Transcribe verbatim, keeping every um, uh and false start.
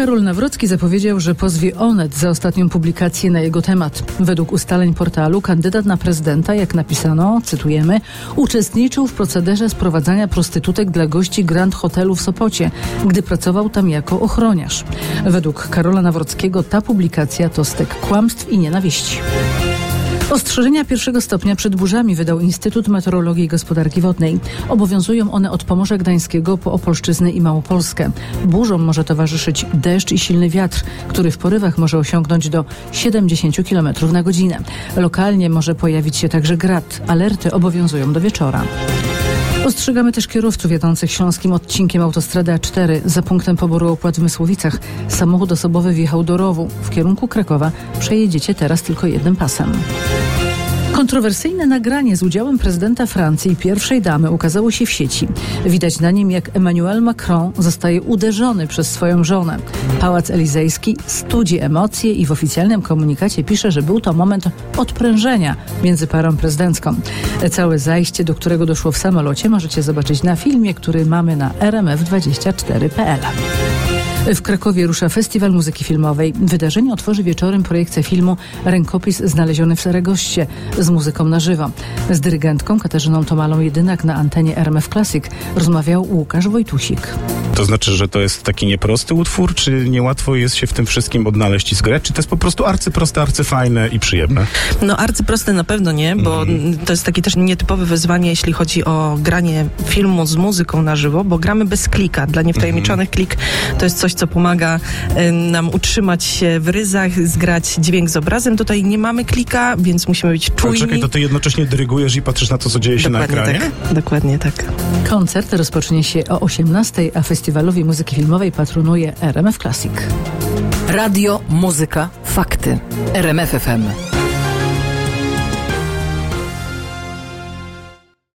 Karol Nawrocki zapowiedział, że pozwie Onet za ostatnią publikację na jego temat. Według ustaleń portalu kandydat na prezydenta, jak napisano, cytujemy, uczestniczył w procederze sprowadzania prostytutek dla gości Grand Hotelu w Sopocie, gdy pracował tam jako ochroniarz. Według Karola Nawrockiego ta publikacja to stek kłamstw i nienawiści. Ostrzeżenia pierwszego stopnia przed burzami wydał Instytut Meteorologii i Gospodarki Wodnej. Obowiązują one od Pomorza Gdańskiego po Opolszczyznę i Małopolskę. Burzom może towarzyszyć deszcz i silny wiatr, który w porywach może osiągnąć do siedemdziesiąt kilometrów na godzinę. Lokalnie może pojawić się także grad. Alerty obowiązują do wieczora. Ostrzegamy też kierowców jadących śląskim odcinkiem autostrady A cztery. Za punktem poboru opłat w Mysłowicach samochód osobowy wjechał do rowu. W kierunku Krakowa przejedziecie teraz tylko jednym pasem. Kontrowersyjne nagranie z udziałem prezydenta Francji i pierwszej damy ukazało się w sieci. Widać na nim, jak Emmanuel Macron zostaje uderzony przez swoją żonę. Pałac Elizejski studzi emocje i w oficjalnym komunikacie pisze, że był to moment odprężenia między parą prezydencką. Całe zajście, do którego doszło w samolocie, możecie zobaczyć na filmie, który mamy na r m f dwadzieścia cztery kropka p l. W Krakowie rusza Festiwal Muzyki Filmowej. Wydarzenie otworzy wieczorem projekcja filmu Rękopis znaleziony w Saragoście z muzyką na żywo. Z dyrygentką Katarzyną Tomalą-Jedynak na antenie R M F Classic rozmawiał Łukasz Wojtusik. To znaczy, że to jest taki nieprosty utwór, czy niełatwo jest się w tym wszystkim odnaleźć i zgrać, czy to jest po prostu arcyproste, arcyfajne i przyjemne? No arcyproste na pewno nie, bo mm. to jest takie też nietypowe wyzwanie, jeśli chodzi o granie filmu z muzyką na żywo, bo gramy bez klika. Dla niewtajemniczonych mm. klik to jest coś, co pomaga y, nam utrzymać się w ryzach, zgrać dźwięk z obrazem. Tutaj nie mamy klika, więc musimy być czujni. Ale czekaj, to ty jednocześnie dyrygujesz i patrzysz na to, co dzieje się Dokładnie na ekranie? Tak. Dokładnie tak. Koncert rozpocznie się o osiemnastej, a Festiwalowi Muzyki Filmowej patronuje R M F Classic. Radio, muzyka, fakty. R M F F M.